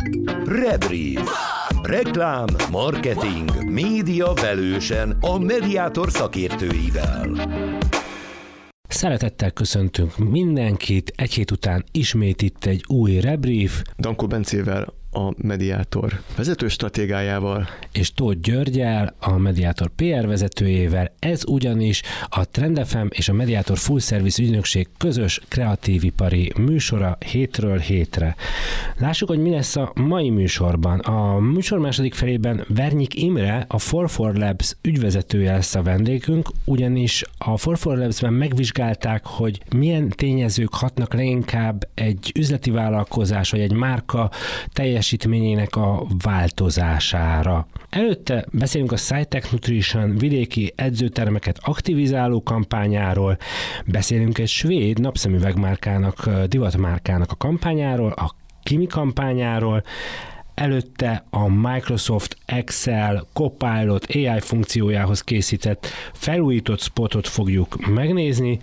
Rebrief. Reklám, marketing, média velősen a Mediator szakértőivel. Szeretettel köszöntünk mindenkit, egy hét után ismét itt egy új Rebrief. Dankó Bencével, a Mediator vezető stratégájával. És Tóth Györgyel, a Mediator PR vezetőjével. Ez ugyanis a Trend FM és a Mediator Full Service ügynökség közös kreatívipari műsora hétről hétre. Lássuk, hogy mi lesz a mai műsorban. A műsor második felében Vernyik Imre, a 44 Labs ügyvezetője lesz a vendégünk, ugyanis a 44 Labsben megvizsgálták, hogy milyen tényezők hatnak leginkább egy üzleti vállalkozás vagy egy márka teljesítményének a változására. Előtte beszélünk a SciTech Nutrition vidéki edzőtermeket aktivizáló kampányáról, beszélünk egy svéd napszemüvegmárkának, divatmárkának a kampányáról, a Kimi kampányáról, előtte a Microsoft Excel Copilot AI funkciójához készített felújított spotot fogjuk megnézni,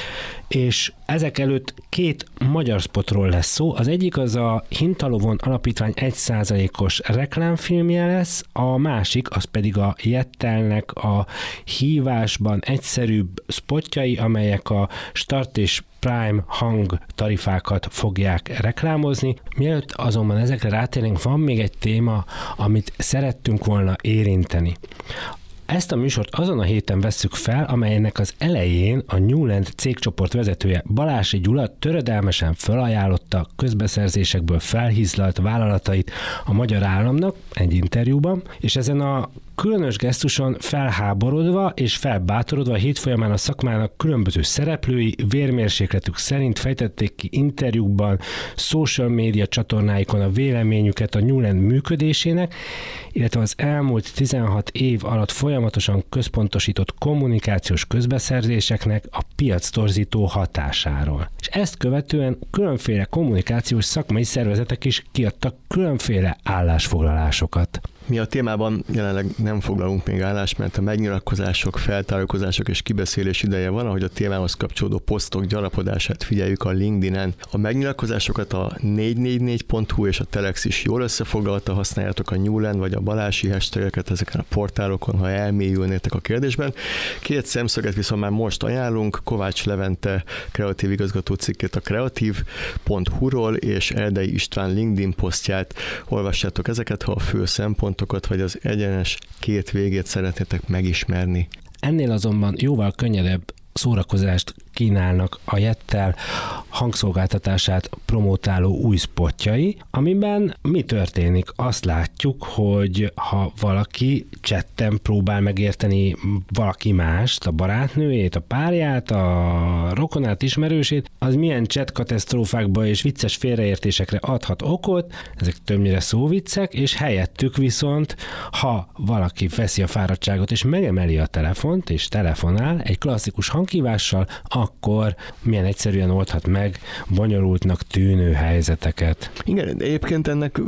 és ezek előtt két magyar spotról lesz szó. Az egyik az a Hintalovon Alapítvány 1%-os reklámfilmje lesz, a másik az pedig a Jettelnek a hívásban egyszerűbb spotjai, amelyek a Start és Prime hang tarifákat fogják reklámozni. Mielőtt azonban ezekre rátérnénk, van még egy téma, amit szerettünk volna érinteni. Ezt a műsort azon a héten vesszük fel, amelynek az elején a Newland cégcsoport vezetője Balási Gyula töredelmesen felajánlotta közbeszerzésekből felhízlalt vállalatait a magyar államnak egy interjúban, és ezen a különös gesztuson felháborodva és felbátorodva a hét folyamán a szakmának különböző szereplői vérmérsékletük szerint fejtették ki interjúkban, social média csatornáikon a véleményüket a Newland működésének, illetve az elmúlt 16 év alatt folyamatosan központosított kommunikációs közbeszerzéseknek a piactorzító hatásáról. És ezt követően különféle kommunikációs szakmai szervezetek is kiadtak különféle állásfoglalásokat. Mi a témában jelenleg nem foglalunk még állást, mert a megnyilatkozások, feltárulkozások és kibeszélés ideje van, ahogy a témához kapcsolódó posztok gyarapodását figyeljük a LinkedIn-en. A megnyilatkozásokat a 444.hu és a Telex is jól összefoglalta, használjátok a Newland vagy a Balási hashtageket ezeken a portálokon, ha elmélyülnétek a kérdésben. Két szemszöget viszont már most ajánlunk, Kovács Levente kreatív igazgató cikkét a kreatív.hu-ról és Erdei István LinkedIn posztját. Olvassátok ezeket, ha a fő szempontokat vagy az egyenes két végét szeretnétek megismerni. Ennél azonban jóval könnyedebb szórakozást kínálnak a Jettel hangszolgáltatását promotáló új spotjai, amiben mi történik? Azt látjuk, hogy ha valaki chatten próbál megérteni valaki mást, a barátnőjét, a párját, a rokonát, ismerősét, az milyen chat katasztrófákba és vicces félreértésekre adhat okot, ezek többnyire szóviccek, és helyettük viszont, ha valaki veszi a fáradtságot és megemeli a telefont és telefonál egy klasszikus hanghívással, akkor milyen egyszerűen oldhat meg bonyolultnak tűnő helyzeteket. Igen, egyébként ennek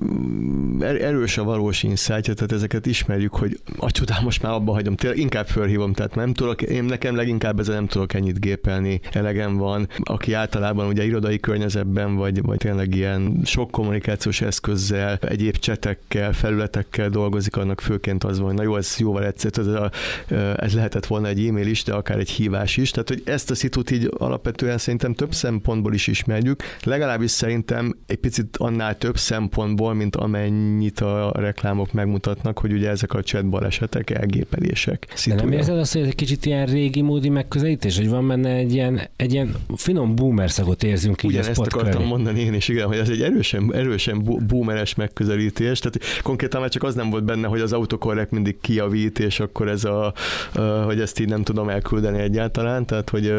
erős a valós insight-ja, tehát ezeket ismerjük, hogy csodál, most már abba hagyom, tényleg inkább fölhívom, tehát nem tudok, én nekem leginkább ezzel nem tudok ennyit gépelni, elegem van, aki általában ugye irodai környezetben, vagy tényleg ilyen sok kommunikációs eszközzel, egyéb csetekkel, felületekkel dolgozik, annak főként az van, hogy na jó, ez jóval egyszerű, ez lehetett volna egy e-mail is, de akár egy hívás is, tehát hogy ezt a szitut így alapvetően szerintem több szempontból is ismerjük, legalábbis szerintem egy picit annál több szempontból, mint amennyit a reklámok megmutatnak, hogy ugye ezek a chat balesetek, elgépelések. De nem érzed azt, hogy ez egy kicsit ilyen régi módi megközelítés, hogy van benne egy ilyen finom boomer szagot érzünk így a spot ezt akartam mondani én is, igen, hogy ez egy erősen boomeres megközelítés, tehát konkrétan már csak az nem volt benne, hogy az autokorrekt mindig kijavít, és akkor ez hogy ezt így nem tudom elküldeni egyáltalán, tehát hogy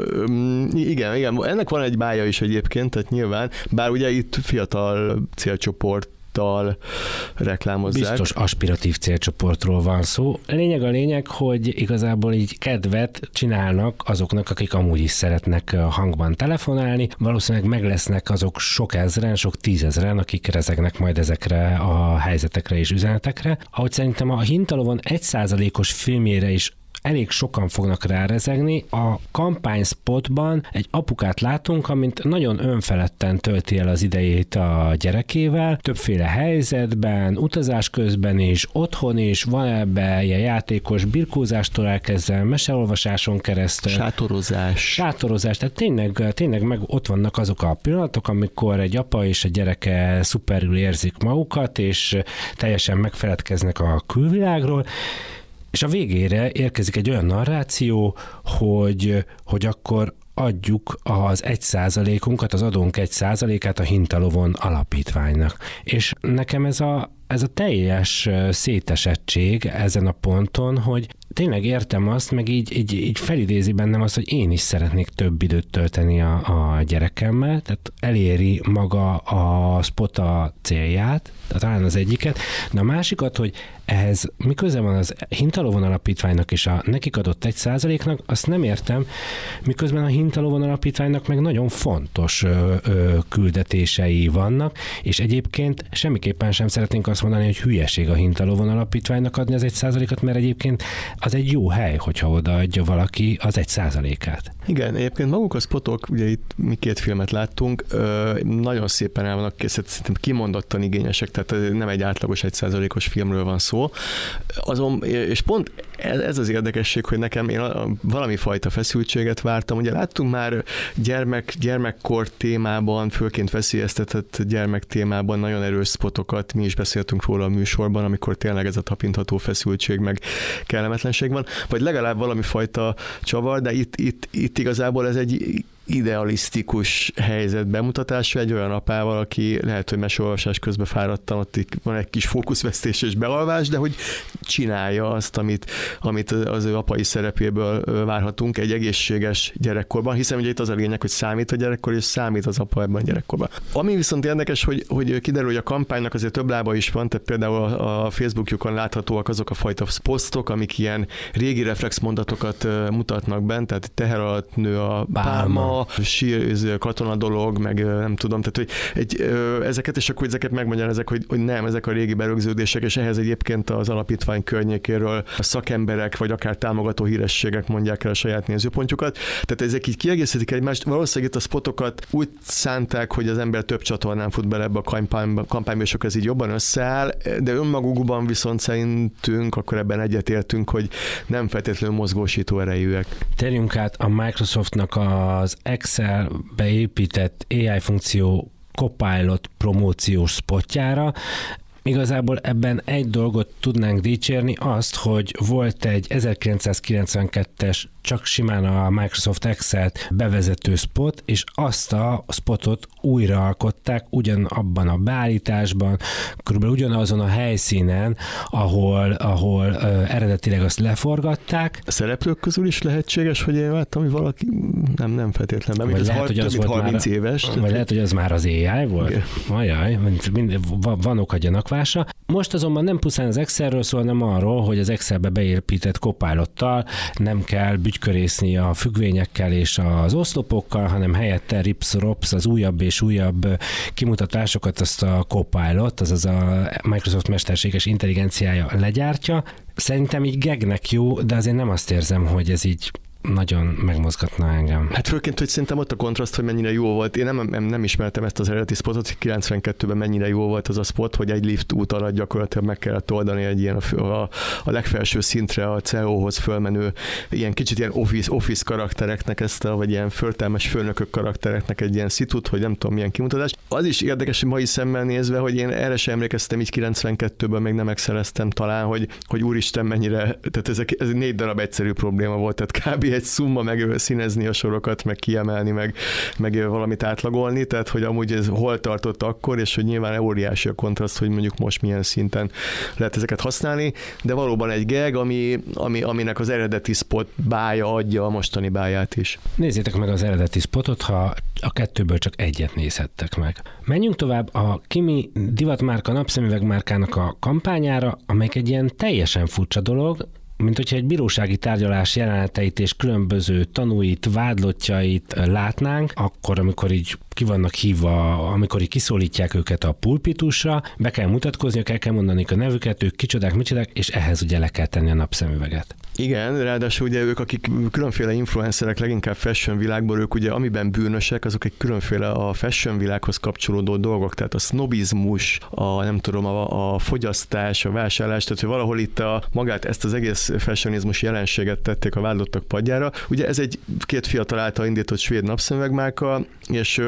igen, ennek van egy bája is egyébként, tehát nyilván, bár ugye itt fiatal célcsoporttal reklámozzák. Biztos aspiratív célcsoportról van szó. Lényeg, hogy igazából így kedvet csinálnak azoknak, akik amúgy is szeretnek hangban telefonálni. Valószínűleg meg lesznek azok sok ezren, sok tízezren, akik rezegnek majd ezekre a helyzetekre és üzenetekre. Ahogy szerintem a Hintalovon 1%-os filmjére is elég sokan fognak rárezegni. A kampányspotban egy apukát látunk, amint nagyon önfeledten tölti el az idejét a gyerekével, többféle helyzetben, utazás közben is, otthon is, van ebbe ilyen játékos birkózástól elkezdve, meseolvasáson keresztül. Sátorozás, tehát tényleg meg ott vannak azok a pillanatok, amikor egy apa és a gyereke szuperül érzik magukat, és teljesen megfeledkeznek a külvilágról, és a végére érkezik egy olyan narráció, hogy akkor adjuk az 1%-unkat, az adónk 1%-át a Hintalovon alapítványnak. És nekem ez a teljes szétesettség ezen a ponton, hogy tényleg értem azt, meg így felidézi bennem azt, hogy én is szeretnék több időt tölteni a gyerekemmel, tehát eléri maga a spot a célját, talán az egyiket, de a másikat, hogy ehhez mi köze van az Hintalovon alapítványnak és a nekik adott 1%-nak, azt nem értem, miközben a Hintalovon alapítványnak meg nagyon fontos küldetései vannak, és egyébként semmiképpen sem szeretnénk azt mondani, hogy hülyeség a Hintalovon alapítványnak adni az 1%-at, mert egyébként az egy jó hely, hogyha odaadja valaki az 1%-át. Igen, egyébként maguk a spotok, ugye itt mi 2 filmet láttunk, nagyon szépen el vannak készíteni, szerintem kimondottan igényesek, tehát nem egy átlagos 1%-os filmről van szó. És pont ez az érdekesség, hogy nekem én valami fajta feszültséget vártam. Ugye láttunk már gyermekkor témában, főként veszélyeztetett gyermek témában nagyon erős spotokat, mi is beszéltünk róla a műsorban, amikor tényleg ez a tapintható feszültség meg kellemetlenség van, vagy legalább valami fajta csavar, de itt igazából ez egy idealisztikus helyzet bemutatása egy olyan apával, aki lehet, hogy meseolvasás közben fáradtan, ott van egy kis fókuszvesztés és bealvás, de hogy csinálja azt, amit az ő apai szerepéből várhatunk egy egészséges gyerekkorban, hiszen ugye itt az a lényeg, hogy számít a gyerekkor, és számít az apa ebben a gyerekkorban. Ami viszont érdekes, hogy kiderül, hogy a kampánynak azért több lába is van, tehát például a Facebookjukon láthatóak azok a fajta posztok, amik ilyen régi reflexmondatokat mutatnak bent, tehát teher alatt nő a pálma, sír, katona dolog, meg nem tudom, tehát hogy ezeket, és akkor ezeket megmagyarázzák, hogy nem, ezek a régi berögződések, és ehhez egyébként az alapítvány környékéről a szakemberek, vagy akár támogató hírességek mondják el a saját nézőpontjukat. Tehát ezek így kiegészítik egymást. Valószínűleg itt a spotokat úgy szánták, hogy az ember több csatornán fut bele ebbe a kampányba, és akkor ez így jobban összeáll, de önmagukban viszont szerintünk, akkor ebben egyetértünk, hogy nem feltétlenül mozgósító erejűek. Térjünk át a Microsoftnak az Excel-be épített AI funkció Copilot promóciós spotjára. Igazából ebben egy dolgot tudnánk dicsérni, azt, hogy volt egy 1992-es csak simán a Microsoft Excel-t bevezető spot, és azt a spotot újraalkották ugyanabban a beállításban, körülbelül ugyanazon a helyszínen, ahol eredetileg azt leforgatták. A szereplők közül is lehetséges, hogy én láttam, hogy valaki nem feltétlenül, mint lehet, hogy az volt 30 éves. Vagy lehet, hogy az már az AI volt. Ajaj, van oka gyanakvásra. Most azonban nem pusztán az Excelről szól, hanem arról, hogy az Excelbe beépített Copilottal nem kell bütykörészni a függvényekkel és az oszlopokkal, hanem helyette rips-rops az újabb és újabb kimutatásokat azt a Copilot, azaz a Microsoft mesterséges intelligenciája legyártja. Szerintem így gagnek jó, de azért nem azt érzem, hogy ez így nagyon megmozgatna engem. Hát főként, hogy szerintem ott a kontraszt, hogy mennyire jó volt. Én nem ismertem ezt az eredeti spotot, 92-ben mennyire jó volt az a spot, hogy egy lift út alatt gyakorlatilag meg kellett oldani egy ilyen a legfelső szintre a CEO-hoz fölmenő ilyen kicsit ilyen office karaktereknek ezt vagy ilyen föltelmes főnökök karaktereknek egy ilyen szitut, hogy nem tudom milyen kimutatás. Az is érdekes, hogy mai szemmel nézve, hogy én erre sem emlékeztem így 92-ben, még nem exceleztem talán, hogy úristen mennyire, tehát ez 4 darab egyszerű probléma volt, tehát kb. Egy szumma meg színezni a sorokat, meg kiemelni, meg valamit átlagolni, tehát hogy amúgy ez hol tartott akkor, és hogy nyilván óriási a kontraszt, hogy mondjuk most milyen szinten lehet ezeket használni, de valóban egy gag, aminek az eredeti spot bája adja a mostani báját is. Nézzétek meg az eredeti spotot, ha a 2-ből csak egyet nézhettek meg. Menjünk tovább a Kimi divatmárka napszemüvegmárkának a kampányára, amelyik egy ilyen teljesen furcsa dolog, mint hogyha egy bírósági tárgyalás jeleneteit és különböző tanúit, vádlottjait látnánk, akkor, amikor így ki vannak hívva, amikor így kiszólítják őket a pulpitusra, be kell mutatkozniuk, el kell mondani a nevüket, ők kicsodák, micsodák, és ehhez ugye le kell tenni a napszemüveget. Igen, ráadásul ugye ők, akik különféle influencerek, leginkább fashion világból, ők ugye amiben bűnösek, azok egy különféle a fashion világhoz kapcsolódó dolgok, tehát a sznobizmus, a fogyasztás, a vásárlás, tehát hogy valahol itt magát ezt az egész fashionizmus jelenséget tették a vádlottak padjára. Ugye ez egy két fiatal által indított svéd napszemüvegmárka, és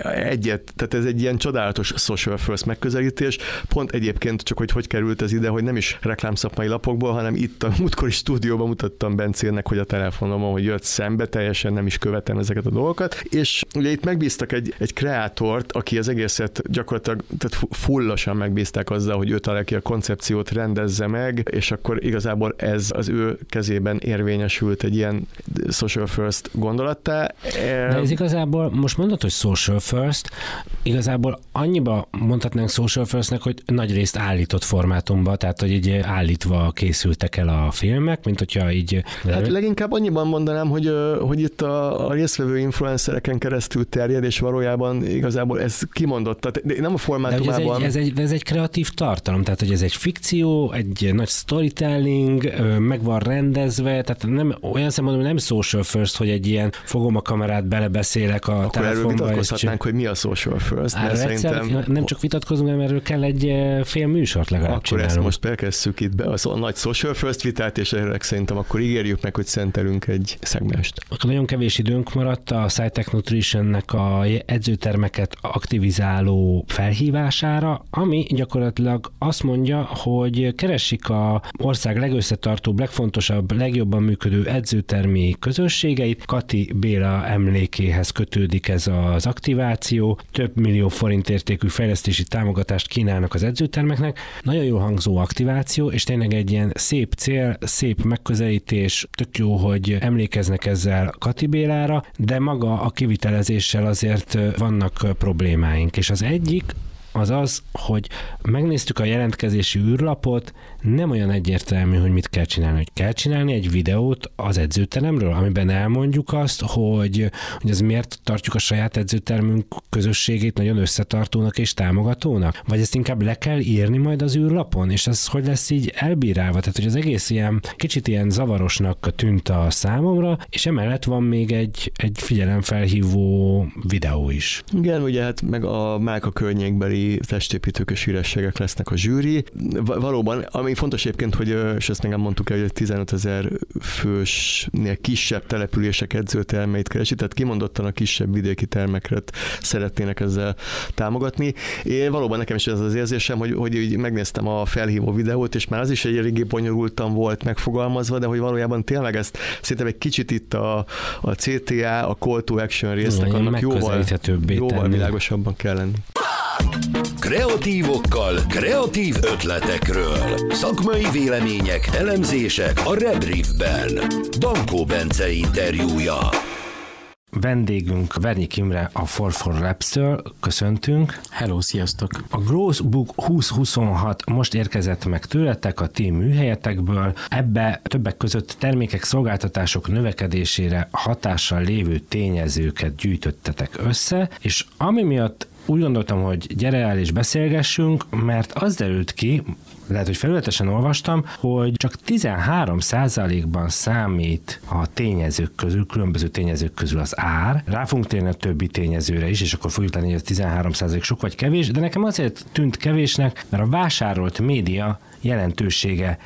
tehát ez egy ilyen csodálatos social first megközelítés. Pont egyébként csak, hogy került ez ide, hogy nem is reklámszakmai lapokból, hanem itt a múltkori stúdióban mutattam Bencének, hogy a telefonomon, hogy jött szembe, teljesen nem is követem ezeket a dolgokat, és ugye itt megbíztak egy kreátort, aki az egészet gyakorlatilag tehát fullosan megbízták azzal, hogy ő találja ki a koncepciót, rendezze meg, és akkor igazából ez az ő kezében érvényesült egy ilyen social first gondolattá. De ez igazából, most mondod, hogy social first, igazából annyiba mondhatnánk social firstnek, hogy nagyrészt állított formátumban, tehát hogy így állítva készültek el a filmek, mint hogyha így... Hát leginkább annyiban mondanám, hogy itt a résztvevő influencereken keresztül terjed, és valójában igazából ez kimondott, tehát nem a formátumában... Ez egy kreatív tartalom, tehát hogy ez egy fikció, egy nagy storytelling, meg van rendezve, tehát nem, olyan szempontból nem social first, hogy egy ilyen fogom a kamerát, belebeszélek a akkor telefonba. Akkor erről vitatkozhatnánk, hogy mi a social first. Szerintem... Nem csak vitatkozunk, hanem erről kell egy fél műsort legalább akkor csinálunk. Ezt most elkezdjük itt be a nagy social first vitát, és erre szerintem akkor ígérjük meg, hogy szentelünk egy szegmest. Akkor nagyon kevés időnk maradt a SciTech Nutritionnek a edzőtermeket aktivizáló felhívására, ami gyakorlatilag azt mondja, hogy keresik a ország legösszetartóbb, legfontosabb, legjobban működő edzőtermi közösségeit. Kati Béla emlékéhez kötődik ez az aktiváció. Több millió forint értékű fejlesztési támogatást kínálnak az edzőtermeknek. Nagyon jó hangzó aktiváció, és tényleg egy ilyen szép cél, szép megközelítés, tök jó, hogy emlékeznek ezzel Kati Bélára, de maga a kivitelezéssel azért vannak problémáink, és az egyik az, hogy megnéztük a jelentkezési űrlapot, nem olyan egyértelmű, hogy mit kell csinálni. Hogy kell csinálni egy videót az edzőteremről, amiben elmondjuk azt, hogy az miért tartjuk a saját edzőtermünk közösségét nagyon összetartónak és támogatónak? Vagy ezt inkább le kell írni majd az űrlapon, és ez hogy lesz így elbírálva? Tehát, hogy az egész ilyen kicsit ilyen zavarosnak tűnt a számomra, és emellett van még egy figyelemfelhívó videó is. Igen, ugye hát meg a márka környékbeli testépítőkös hírességek lesznek a zsűri. Valóban, ami fontos egyébként, hogy, és ezt még mondtuk el, hogy 15 000 fősnél kisebb települések edzőtermeit keresi, tehát kimondottan a kisebb vidéki termeket szeretnének ezzel támogatni. Én valóban nekem is ez az érzésem, hogy így megnéztem a felhívó videót, és már az is egy eléggé bonyolultan volt megfogalmazva, de hogy valójában tényleg ezt szerintem egy kicsit itt a CTA, a call to action résznek annak jóval világosabban kell lenni. Kreatívokkal, kreatív ötletekről. Szakmai vélemények, elemzések a Red Riffben. Dankó Bence interjúja. Vendégünk Vernyik Imre a 44 Labs-től. Köszöntünk. Hello, sziasztok! A Growthbook 2026 most érkezett meg tőletek a ti műhelyetekből. Ebbe többek között termékek, szolgáltatások növekedésére hatással lévő tényezőket gyűjtöttetek össze, és ami miatt úgy gondoltam, hogy gyere el és beszélgessünk, mert az derült ki, lehet, hogy felületesen olvastam, hogy csak 13%-ban számít a tényezők közül, különböző tényezők közül az ár. Rá fogunk térni a többi tényezőre is, és akkor fogjuk látni, hogy ez 13% sok vagy kevés, de nekem azért tűnt kevésnek, mert a vásárolt média jelentősége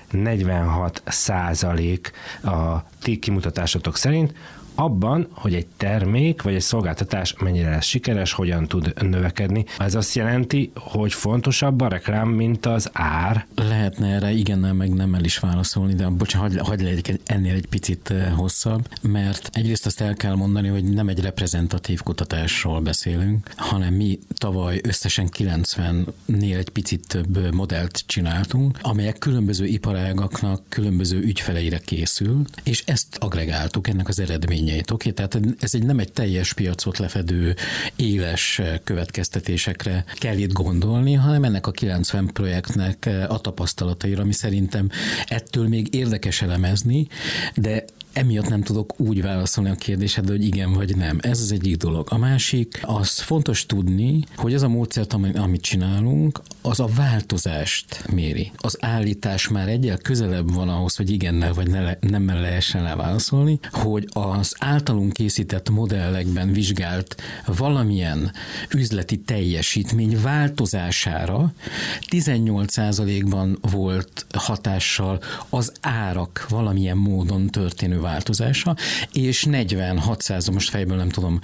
46% a ti kimutatásotok szerint, abban, hogy egy termék vagy egy szolgáltatás mennyire lesz sikeres, hogyan tud növekedni. Ez azt jelenti, hogy fontosabb a reklám, mint az ár. Lehetne erre igennel meg nemmel is válaszolni, de bocsánat, hagyj legyek ennél egy picit hosszabb, mert egyrészt azt el kell mondani, hogy nem egy reprezentatív kutatásról beszélünk, hanem mi tavaly összesen 90-nél egy picit több modellt csináltunk, amelyek különböző iparágaknak különböző ügyfeleire készült, és ezt agregáltuk, ennek az eredményeit. Okay? Tehát ez nem egy teljes piacot lefedő éles következtetésekre kell itt gondolni, hanem ennek a 90 projektnek a tapasztalataira, ami szerintem ettől még érdekes elemezni, de emiatt nem tudok úgy válaszolni a kérdésedre, hogy igen vagy nem. Ez az egyik dolog. A másik, az fontos tudni, hogy az a módszert, amit csinálunk, az a változást méri. Az állítás már egyel közelebb van ahhoz, hogy igennel vagy nemmel lehessen rá válaszolni, hogy az általunk készített modellekben vizsgált valamilyen üzleti teljesítmény változására 18%-ban volt hatással az árak valamilyen módon történő változása, és 46%, most fejből nem tudom,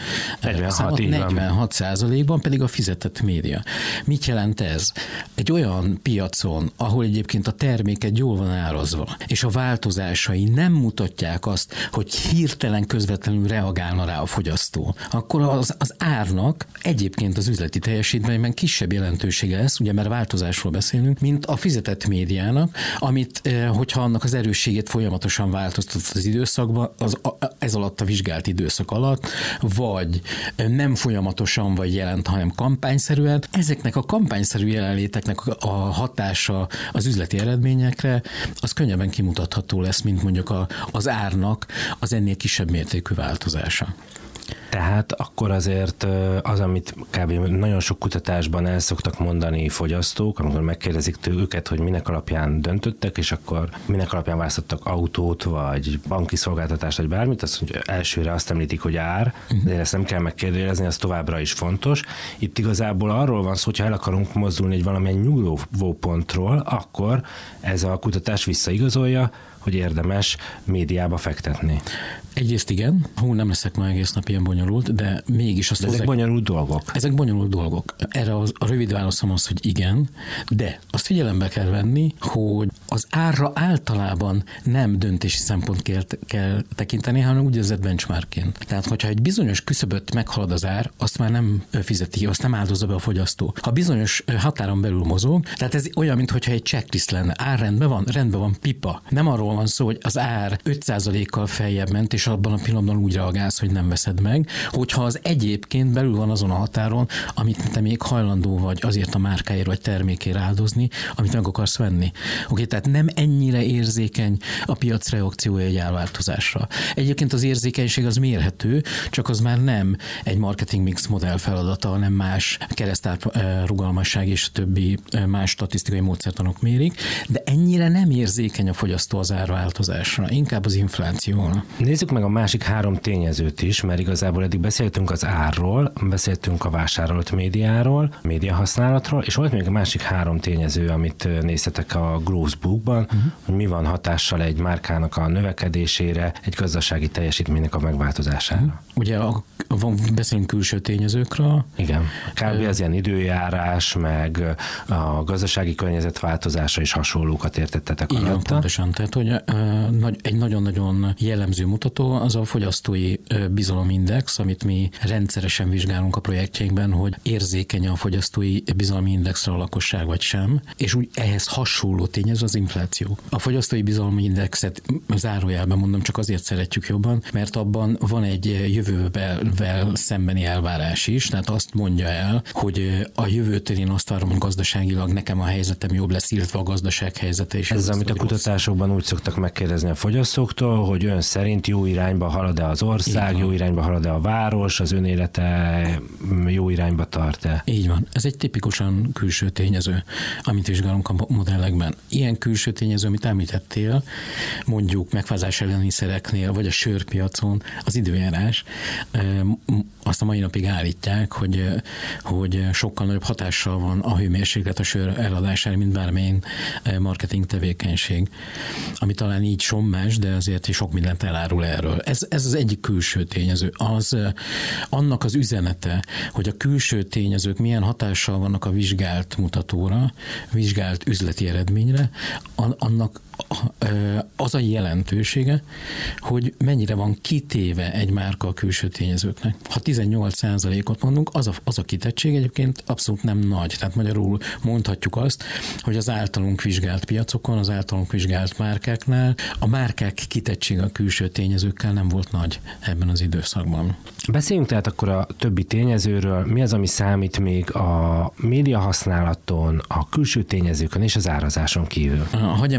46%-ban pedig a fizetett média. Mit jelent ez? Egy olyan piacon, ahol egyébként a terméket jól van árazva, és a változásai nem mutatják azt, hogy hirtelen közvetlenül reagálna rá a fogyasztó, akkor az árnak egyébként az üzleti teljesítményben kisebb jelentősége lesz, ugye mert változásról beszélünk, mint a fizetett médiának, amit, hogyha annak az erősségét folyamatosan változtat az időszakban, ez alatt a vizsgált időszak alatt, vagy nem folyamatosan vagy jelent, hanem kampányszerűen. Ezeknek a kampányszerű jelenléteknek a hatása az üzleti eredményekre, az könnyebben kimutatható lesz, mint mondjuk az árnak az ennél kisebb mértékű változása. Tehát akkor azért az, amit kb. Nagyon sok kutatásban el szoktak mondani fogyasztók, amikor megkérdezik őket, hogy minek alapján döntöttek, és akkor minek alapján választottak autót, vagy banki szolgáltatást, vagy bármit, azt mondja, elsőre azt említik, hogy ár, de ezt nem kell megkérdőjelezni, az továbbra is fontos. Itt igazából arról van szó, hogyha el akarunk mozdulni egy valamilyen nyugvópontról, akkor ez a kutatás visszaigazolja, hogy érdemes médiába fektetni. Egyrészt igen, nem leszek már egész nap ilyen bonyolult, de mégis azt ezek bonyolult dolgok. Ezek bonyolult dolgok. Erre a rövid válaszom az, hogy igen, de azt figyelembe kell venni, hogy az árra általában nem döntési szempont kell tekinteni, hanem úgynevezett benchmarkként. Tehát, hogyha egy bizonyos küszöböt meghalad az ár, azt már nem fizeti, azt nem áldozza be a fogyasztó. Ha bizonyos határon belül mozog, tehát ez olyan, mintha egy checklist lenne. Ár rendben van, pipa. Nem arról van szó, hogy az ár 5%-kal feljebb ment, és abban a pillanatban úgy reagálsz, hogy nem veszed meg, hogyha az egyébként belül van azon a határon, amit te még hajlandó vagy azért a márkáért vagy termékért áldozni, amit meg akarsz venni. Oké, tehát nem ennyire érzékeny a piac reakciója egy árváltozásra. Egyébként az érzékenység az mérhető, csak az már nem egy marketing mix modell feladata, hanem más keresztár rugalmasság és a többi más statisztikai módszertanok mérik, de ennyire nem érzékeny a fogyasztó az árváltozásra, inkább az inflációra. Nézzük meg a másik három tényezőt is, mert igazából eddig beszéltünk az árról, beszéltünk a vásárolt médiáról, médiahasználatról, és volt még a másik három tényező, amit néztetek a Glossbookban, hogy mi van hatással egy márkának a növekedésére, egy gazdasági teljesítménynek a megváltozására. Ugye beszélünk külső tényezőkről. Igen. Kb. Az ilyen időjárás, meg a gazdasági környezet változása is hasonlókat értettetek alatta. Igen, pontosan. Tehát, hogy egy nagyon-nagyon jellemző mutató az a fogyasztói bizalomindex, amit mi rendszeresen vizsgálunk a projektjeinkben, hogy érzékeny a fogyasztói bizalomindexre a lakosság vagy sem, és úgy ehhez hasonló tényező az infláció. A fogyasztói bizalomindexet zárójelben mondom, csak azért szeretjük jobban, mert abban van egy jövővel szembeni elvárás is, tehát azt mondja el, hogy a jövőtől én azt várom, hogy gazdaságilag nekem a helyzetem jobb lesz, illetve a gazdaság helyzete is. Ez amit a kutatásokban úgy szoktak megkérdezni a fogyasztóktól, hogy ön szerint jó irányba halad-e az ország, jó irányba halad-e a város, az önélete jó irányba tart-e? Így van. Ez egy tipikusan külső tényező, amit vizsgálunk a modellekben. Ilyen külső tényező, amit említettél, mondjuk megfázás elleni szereknél, vagy a sörpiacon, az időjárás, azt a mai napig állítják, hogy sokkal nagyobb hatással van a hőmérséklet a sör eladására, mint bármilyen marketing tevékenység. Ami talán így sommás, de azért is sok mindent elárul erről. Ez az egyik külső tényező. Annak az üzenete, hogy a külső tényezők milyen hatással vannak a vizsgált mutatóra, vizsgált üzleti eredményre, annak az a jelentősége, hogy mennyire van kitéve egy márka a külső tényezőknek. Ha 18%-ot mondunk, az a kitettség egyébként abszolút nem nagy. Tehát magyarul mondhatjuk azt, hogy az általunk vizsgált piacokon, az általunk vizsgált márkáknál a márkák kitettsége a külső tényezőkkel nem volt nagy ebben az időszakban. Beszéljünk tehát akkor a többi tényezőről. Mi az, ami számít még a média használaton, a külső tényezőkön és az árazáson kívül? Hadd említsem el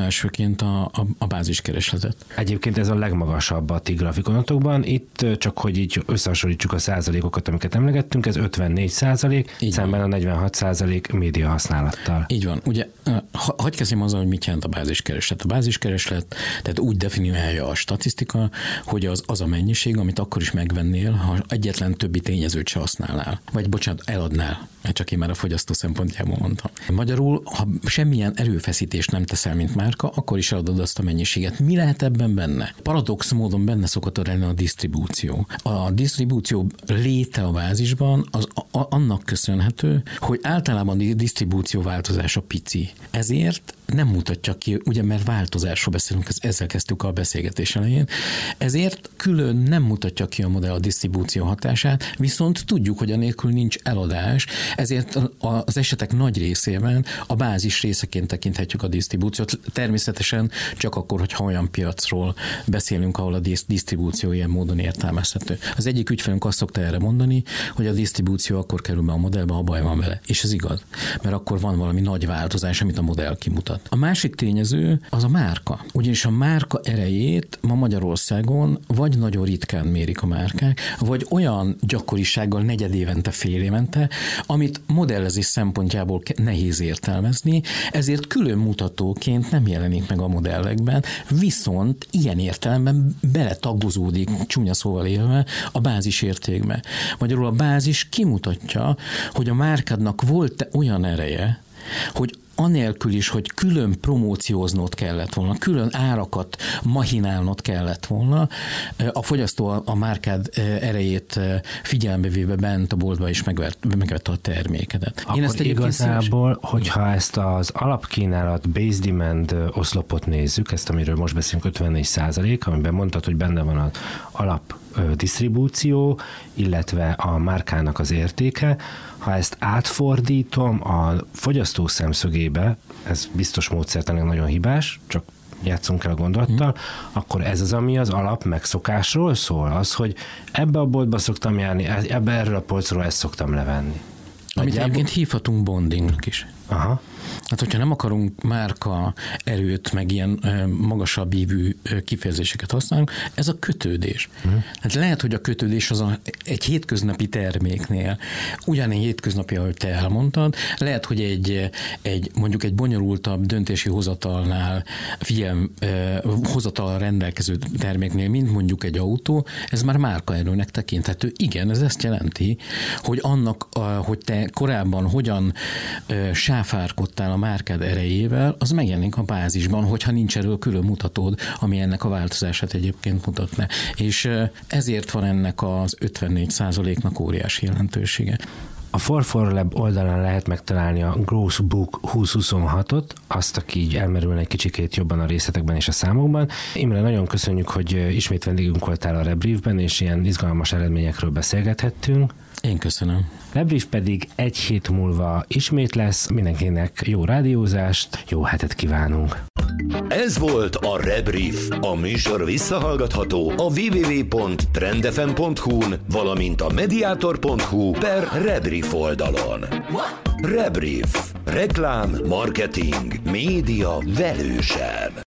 elsőként a báziskeresletet. Egyébként ez a legmagasabb a ti grafikonatokban. Itt csak, hogy így összehasonlítsuk a százalékokat, amiket emlegettünk, ez 54%, szemben a 46% média használattal. Így van. Ugye, hadd kezdjem azzal, hogy mit jelent a báziskereslet. A báziskereslet, tehát úgy definiálja a statisztika, hogy az a mennyiség, amit akkor is megvennél, ha egyetlen többi tényezőt se használnál. Vagy bocsánat, eladnál. Csak én már a fogyasztó szempontjából mondtam. Magyarul, ha semmilyen erőfeszítést nem teszel, mint márka, akkor is eladod azt a mennyiséget. Mi lehet ebben benne? Paradox módon benne szokott lenni a disztribúció. A disztribúció léte a bázisban az annak köszönhető, hogy általában a disztribúció változása pici. Ezért nem mutatja ki, ugye mert változásról beszélünk, ezzel kezdtük a beszélgetés elején, ezért külön nem mutatja ki a modell a disztribúció hatását, viszont tudjuk, hogy anélkül nincs eladás, ezért az esetek nagy részében a bázis részeként tekinthetjük a disztribúciót. Természetesen csak akkor, hogyha olyan piacról beszélünk, ahol a disztribúció ilyen módon értelmezhető. Az egyik ügyfelünk azt szokta erre mondani, hogy a disztribúció akkor kerül be a modellbe, ha baj van vele. És ez igaz, mert akkor van valami nagy változás, amit a modell kimutat. A másik tényező az a márka. Ugyanis a márka erejét ma Magyarországon vagy nagyon ritkán mérik a márkák, vagy olyan gyakorisággal negyedévente, fél évente, amit modellezés szempontjából nehéz értelmezni, ezért külön mutatóként nem jelenik meg a modellekben, viszont ilyen értelemben beletagozódik, csúnya szóval élve, a bázisértékbe. Magyarul a bázis kimutatja, hogy a márkádnak volt olyan ereje, hogy anélkül is, hogy külön promócióznod kellett volna, külön árakat mahinálnod kellett volna, a fogyasztó a márkád erejét figyelembe véve bent a boltba is megvette a termékedet. Akkor ezt igazából, hogyha ezt az alapkínálat base demand oszlopot nézzük, ezt amiről most beszélünk 54%, amiben mondtad, hogy benne van az alap disztribúció, illetve a márkának az értéke. Ha ezt átfordítom a fogyasztó szemszögébe, ez biztos módszertanilag nagyon hibás, csak játszunk el a gondolattal, akkor ez az, ami az alap megszokásról szól, az, hogy ebbe a boltba szoktam járni, erről a polcról ezt szoktam levenni. Amit egyébként hívhatunk bondingnak is. Aha. Hát, hogyha nem akarunk márka erőt, meg ilyen magasabb ívű kifejezéseket használunk, ez a kötődés. Hát lehet, hogy a kötődés az egy hétköznapi terméknél ugyanilyen hétköznapi, ahogy te elmondtad, lehet, hogy mondjuk egy bonyolultabb döntési hozatalnál, hozatal rendelkező terméknél, mint mondjuk egy autó, ez már márkaerőnek tekinthető. Igen, ez ezt jelenti, hogy annak, hogy te korábban hogyan sáfárkodtál a márkád erejével, az megjelenik a bázisban, hogyha nincs erről külön mutatód, ami ennek a változását egyébként mutatna. És ezért van ennek az 54%-nak óriási jelentősége. A 44 Lab oldalán lehet megtalálni a Growth Book 2026-ot, azt, aki így elmerülne egy kicsikét jobban a részletekben és a számokban. Imre, nagyon köszönjük, hogy ismét vendégünk voltál a Rebriefben, és ilyen izgalmas eredményekről beszélgethettünk. Én köszönöm. Rebrief pedig egy hét múlva ismét lesz. Mindenkinek jó rádiózást, jó hetet kívánunk! Ez volt a Rebrief. A műsor visszahallgatható a www.trendfm.hu-n, valamint a mediator.hu/Rebrief oldalon. Rebrief. Reklám, marketing, média velősen.